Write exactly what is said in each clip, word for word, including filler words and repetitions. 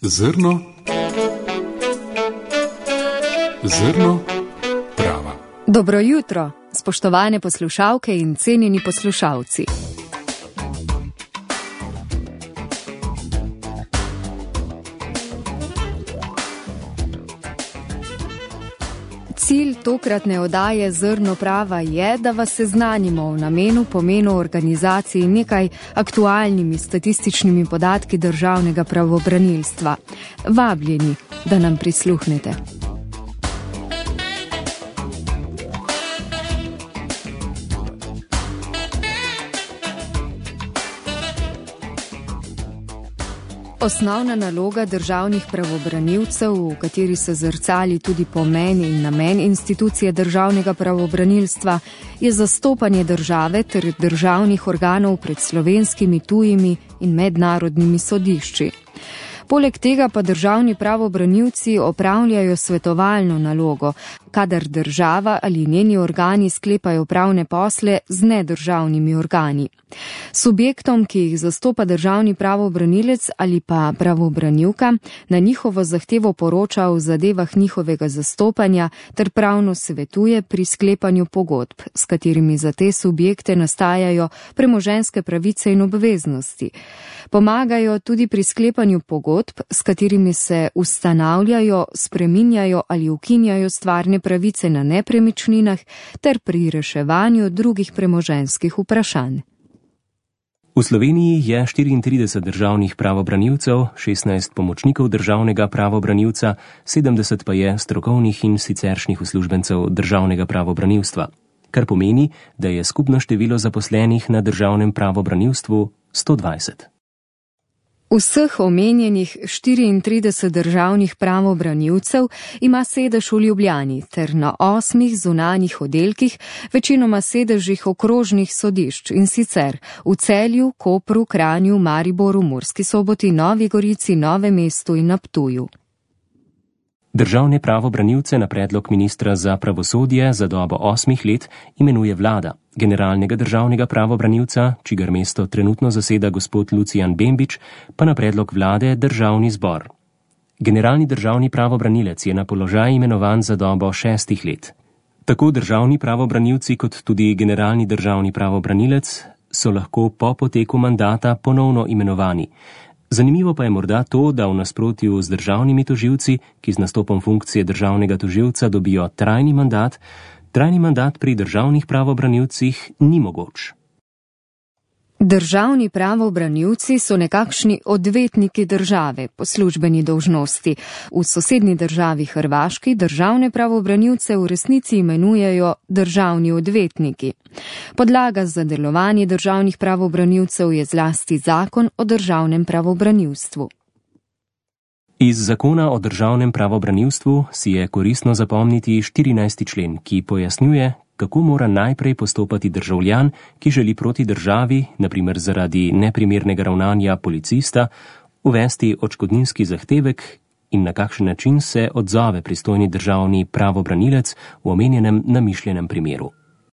Zrno, zrno prava. Dobro jutro, spoštovane poslušalke in cenjeni poslušalci. Cilj tokratne oddaje Zrno prava je, da vas seznanimo v namenu, pomenu organizaciji nekaj aktualnimi statističnimi podatki državnega pravobranilstva. Vabljeni, da nam prisluhnete. Osnovna naloga državnih pravobranilcev, v kateri se zrcali tudi pomen in namen institucije državnega pravobranilstva, je zastopanje države ter državnih organov pred slovenskimi, tujimi in mednarodnimi sodišči. Poleg tega pa državni pravobranilci opravljajo svetovalno nalogo, kadar država ali njeni organi sklepajo pravne posle z nedržavnimi organi. Subjektom, ki jih zastopa državni pravobranilec ali pa pravobranilka, na njihovo zahtevo poroča o zadevah njihovega zastopanja ter pravno svetuje pri sklepanju pogodb, s katerimi za te subjekte nastajajo premoženjske pravice in obveznosti. Pomagajo tudi pri sklepanju pogodb, s katerimi se ustanavljajo, spreminjajo ali ukinjajo stvarne pravice na nepremičninah ter pri reševanju drugih premoženjskih vprašanj. V Sloveniji je štiriintrideset državnih pravobranilcev, šestnajst pomočnikov državnega pravobranilca, sedemdeset pa je strokovnih in siceršnjih uslužbencev državnega pravobranilstva, kar pomeni, da je skupno število zaposlenih na državnem pravobranilstvu sto dvajset. Vseh omenjenih štiriintrideset državnih pravobranilcev ima sedež v Ljubljani ter na osmih zunanjih oddelkih, večinoma sedežih okrožnih sodišč, in sicer v Celju, Kopru, Kranju, Mariboru, Murski Soboti, Novi Gorici, Novem mestu in na Ptuju. Državne pravobranilce na predlog ministra za pravosodje za dobo osmih let imenuje vlada. Generalnega državnega pravobranilca, čigar mesto trenutno zaseda gospod Lucijan Bembič, pa na predlog vlade državni zbor. Generalni državni pravobranilec je na položaj imenovan za dobo šestih let. Tako državni pravobranilci kot tudi generalni državni pravobranilec so lahko po poteku mandata ponovno imenovani. Zanimivo pa je morda to, da v nasprotju z državnimi tožilci, ki z nastopom funkcije državnega tožilca dobijo trajni mandat, trajni mandat pri državnih pravobranilcih ni mogoč. Državni pravobranilci so nekakšni odvetniki države po službeni dolžnosti. V sosednji državi Hrvaški državne pravobranilce v resnici imenujejo državni odvetniki. Podlaga za delovanje državnih pravobranilcev je zlasti zakon o državnem pravobranilstvu. Iz zakona o državnem pravobranilstvu si je koristno zapomniti štirinajsti člen, ki pojasnjuje, kako mora najprej postopati državljan, ki želi proti državi, na primer zaradi neprimernega ravnanja policista, uvesti odškodninski zahtevek in na kakšen način se odzove pristojni državni pravobranilec v omenjenem namišljenem primeru.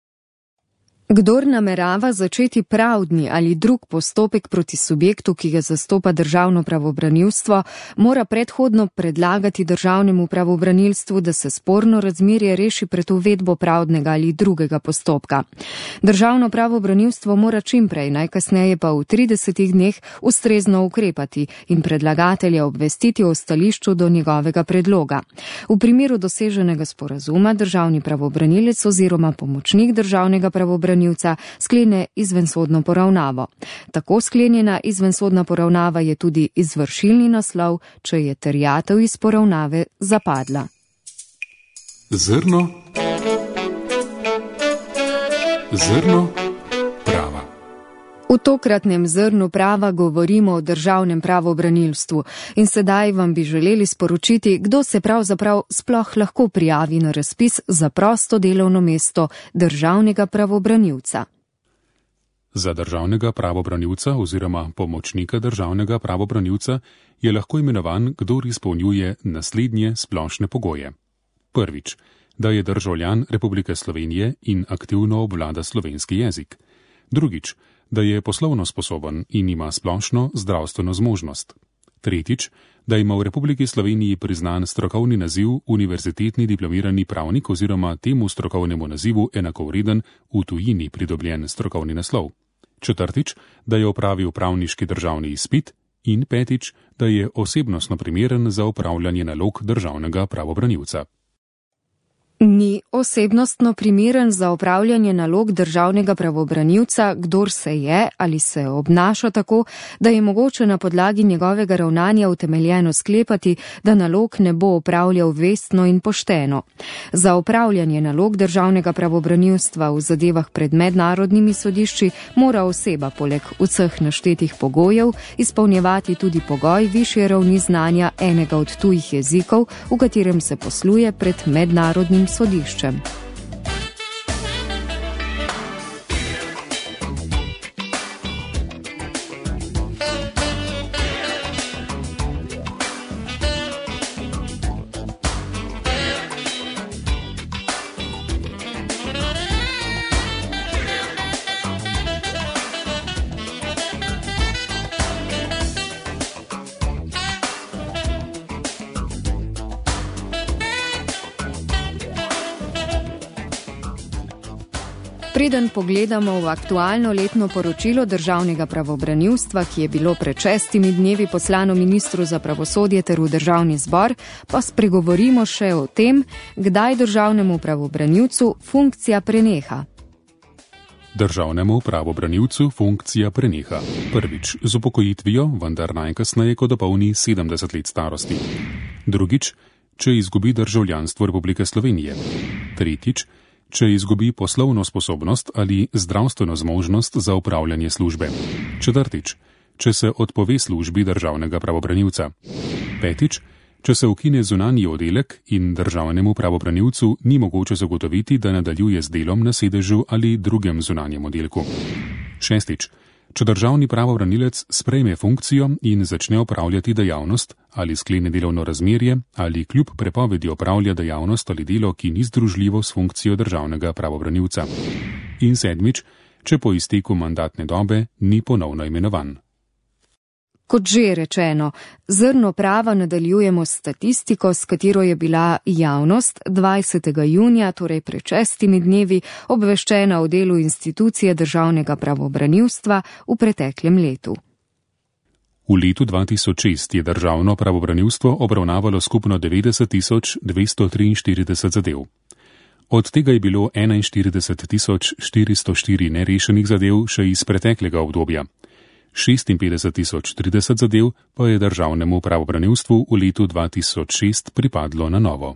Kdor namerava začeti pravdni ali drug postopek proti subjektu, ki ga zastopa državno pravobranilstvo, mora predhodno predlagati državnemu pravobranilstvu, da se sporno razmerje reši pred uvedbo pravdnega ali drugega postopka. Državno pravobranilstvo mora čimprej, najkasneje pa v tridesetih dneh, ustrezno ukrepati in predlagatelja obvestiti o stališču do njegovega predloga. V primeru doseženega sporazuma državni pravobranilec oziroma pomočnik državnega pravobranilca sklene izvensodno poravnavo. Tako sklenjena izvensodna poravnava je tudi izvršilni naslov, če je terjatev iz poravnave zapadla. Zrno, zrno prava. V tokratnem Zrnu prava govorimo o državnem pravobranilstvu in sedaj vam bi želeli sporočiti, kdo se pravzaprav sploh lahko prijavi na razpis za prosto delovno mesto državnega pravobranilca. Za državnega pravobranilca oziroma pomočnika državnega pravobranilca je lahko imenovan, kdor izpolnjuje naslednje splošne pogoje. Prvič, da je državljan Republike Slovenije in aktivno obvlada slovenski jezik. Drugič, da je poslovno sposoben in ima splošno zdravstveno zmožnost. Tretjič, da ima v Republiki Sloveniji priznan strokovni naziv univerzitetni diplomirani pravnik oziroma temu strokovnemu nazivu enakovreden v tujini pridobljen strokovni naslov. Četrtič, da je opravil pravniški državni izpit. In petič, da je osebnostno primeren za opravljanje nalog državnega pravobranilca. Ni osebnostno primeren za opravljanje nalog državnega pravobranilca, kdor se je ali se obnaša tako, da je mogoče na podlagi njegovega ravnanja utemeljeno sklepati, da nalog ne bo opravljal vestno in pošteno. Za opravljanje nalog državnega pravobranilstva v zadevah pred mednarodnimi sodišči mora oseba poleg vseh naštetih pogojev izpolnjevati tudi pogoj višje ravni znanja enega od tujih jezikov, v katerem se posluje pred mednarodnim sodiščem. Preden pogledamo v aktualno letno poročilo državnega pravobranilstva, ki je bilo pred šestimi dnevi poslano ministru za pravosodje ter v državni zbor, pa spregovorimo še o tem, kdaj državnemu pravobranilcu funkcija preneha. Državnemu pravobranilcu funkcija preneha. Prvič, z upokojitvijo, vendar najkasneje, ko dopolni sedemdeset let starosti. Drugič, če izgubi državljanstvo Republike Slovenije. Tretjič, če izgubi poslovno sposobnost ali zdravstveno zmožnost za upravljanje službe. Četrtič, če se odpove službi državnega pravobranilca. Petič, če se ukine zunanji oddelek in državnemu pravobranilcu ni mogoče zagotoviti, da nadaljuje z delom na sedežu ali drugem zunanjem oddelku. Šestič, če državni pravobranilec sprejme funkcijo in začne opravljati dejavnost ali sklene delovno razmerje ali kljub prepovedi opravlja dejavnost ali delo, ki ni združljivo s funkcijo državnega pravobranilca. In sedmič, če po izteku mandatne dobe ni ponovno imenovan. Kot že rečeno, zrno prava nadaljujemo s statistiko, s katero je bila javnost dvajsetega junija, torej pred šestimi dnevi, obveščena o delu institucije državnega pravobranilstva v preteklem letu. V letu dva tisoč šest je državno pravobranilstvo obravnavalo skupno devetdeset tisoč dvesto triinštirideset zadev. Od tega je bilo enainštirideset tisoč štiristo štiri nerešenih zadev še iz preteklega obdobja. šestinpetdeset tisoč trideset zadev pa je državnemu pravobranilstvu v letu dva tisoč šest pripadlo na novo.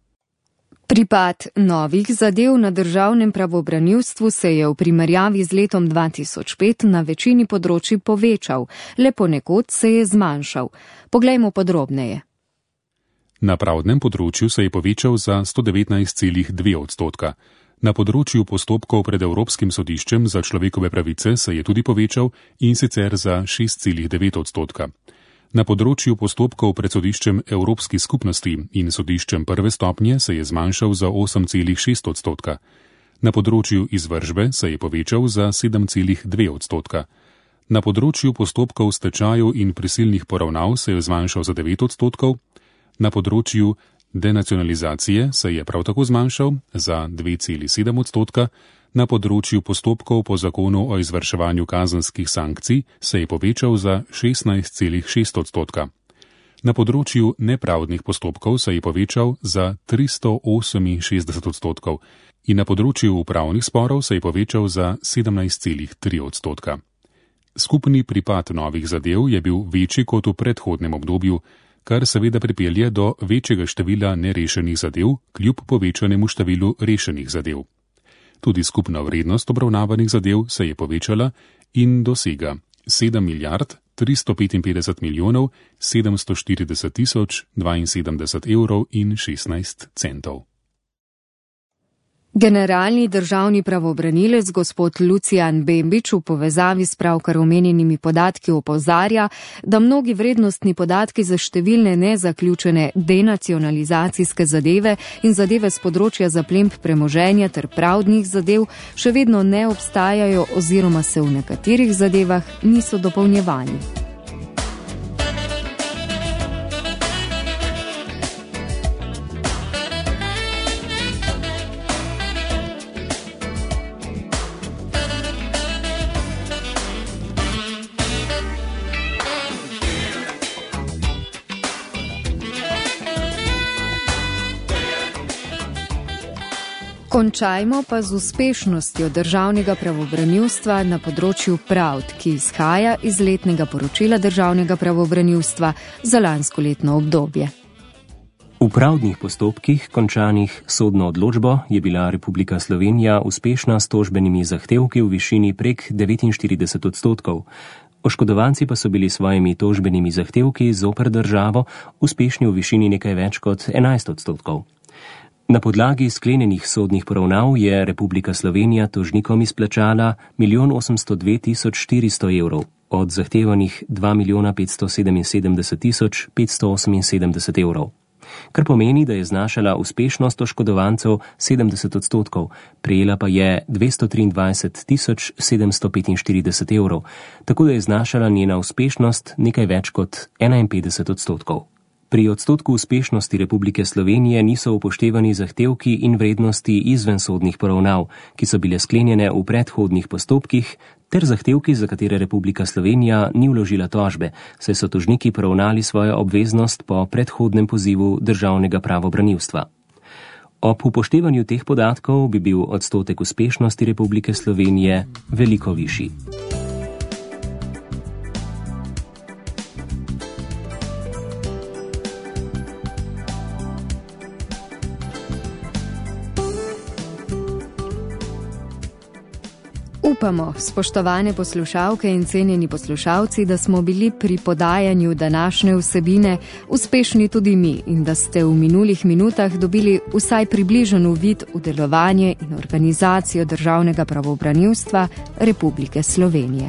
Pripad novih zadev na državnem pravobranilstvu se je v primerjavi z letom dva tisoč pet na večini področji povečal, le ponekod se je zmanjšal. Poglejmo podrobneje. Na pravdnem področju se je povečal za sto devetnajst celih dve odstotka. Na področju postopkov pred Evropskim sodiščem za človekove pravice se je tudi povečal in sicer za šest celih devet odstotka. Na področju postopkov pred sodiščem Evropskih skupnosti in sodiščem prve stopnje se je zmanjšal za osem celih šest odstotka. Na področju izvršbe se je povečal za sedem celih dve odstotka. Na področju postopkov stečajev in prisilnih poravnav se je zmanjšal za devet odstotkov. Na področju denacionalizacije se je prav tako zmanjšal za dve celih sedem odstotka, na področju postopkov po zakonu o izvrševanju kazenskih sankcij se je povečal za šestnajst celih šest odstotka. Na področju nepravdnih postopkov se je povečal za tristo oseminšestdeset odstotkov in na področju upravnih sporov se je povečal za sedemnajst celih tri odstotka. Skupni pripad novih zadev je bil večji kot v predhodnem obdobju, kar seveda pripelje do večjega števila nerešenih zadev, kljub povečanemu številu rešenih zadev. Tudi skupna vrednost obravnavanih zadev se je povečala in dosega sedem milijard tristo petinpetdeset milijonov sedemsto štirideset tisoč dvainsedemdeset evrov in šestnajst centov. Generalni državni pravobranilec gospod Lucijan Bembič v povezavi s pravkar omenjenimi podatki opozarja, da mnogi vrednostni podatki za številne nezaključene denacionalizacijske zadeve in zadeve z področja zaplemb premoženja ter pravdnih zadev še vedno ne obstajajo oziroma se v nekaterih zadevah niso dopolnjevali. Končajmo pa z uspešnostjo državnega pravobranilstva na področju pravd, ki izhaja iz letnega poročila državnega pravobranilstva za lansko letno obdobje. V pravdnih postopkih, končanih sodno odločbo, je bila Republika Slovenija uspešna s tožbenimi zahtevki v višini prek devetinštirideset odstotkov. Oškodovanci pa so bili svojimi tožbenimi zahtevki zoper državo uspešni v višini nekaj več kot enajst odstotkov. Na podlagi sklenjenih sodnih poravnav je Republika Slovenija tožnikom izplačala milijon osemsto dve tisoč štiristo evrov, od zahtevanih dva milijona petsto sedeminsedemdeset tisoč petsto oseminsedemdeset evrov. Kar pomeni, da je znašala uspešnost oškodovancev sedemdeset odstotkov, prejela pa je dvesto triindvajset tisoč sedemsto petinštirideset evrov, tako da je znašala njena uspešnost nekaj več kot enainpetdeset odstotkov. Pri odstotku uspešnosti Republike Slovenije niso upoštevani zahtevki in vrednosti izvensodnih poravnav, ki so bile sklenjene v predhodnih postopkih, ter zahtevki, za katere Republika Slovenija ni vložila tožbe, saj so tožniki poravnali svojo obveznost po predhodnem pozivu državnega pravobranilstva. Ob upoštevanju teh podatkov bi bil odstotek uspešnosti Republike Slovenije veliko višji. Upamo, spoštovane poslušalke in cenjeni poslušalci, da smo bili pri podajanju današnje vsebine uspešni tudi mi in da ste v minulih minutah dobili vsaj približen uvid v delovanje in organizacijo državnega pravobranilstva Republike Slovenije.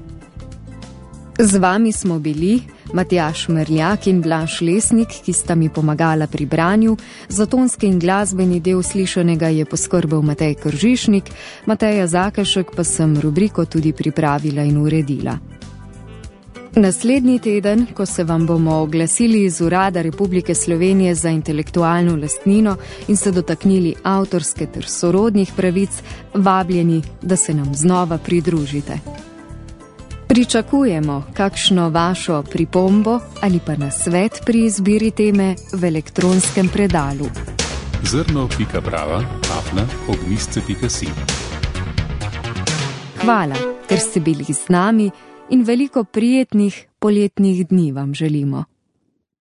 Z vami smo bili Matjaž Merljak in Blaž Lesnik, ki sta mi pomagala pri branju, za tonski in glasbeni del slišanega je poskrbel Matej Kržišnik, Mateja Zakešek pa sem rubriko tudi pripravila in uredila. Naslednji teden, ko se vam bomo oglasili iz Urada Republike Slovenije za intelektualno lastnino in se dotaknili avtorske ter sorodnih pravic, vabljeni, da se nam znova pridružite. Pričakujemo kakšno vašo pripombo ali pa nasvet pri izbiri teme v elektronskem predalu. zrno pika prava afna ognjišče pika si. Hvala, ker ste bili z nami in veliko prijetnih poletnih dni vam želimo.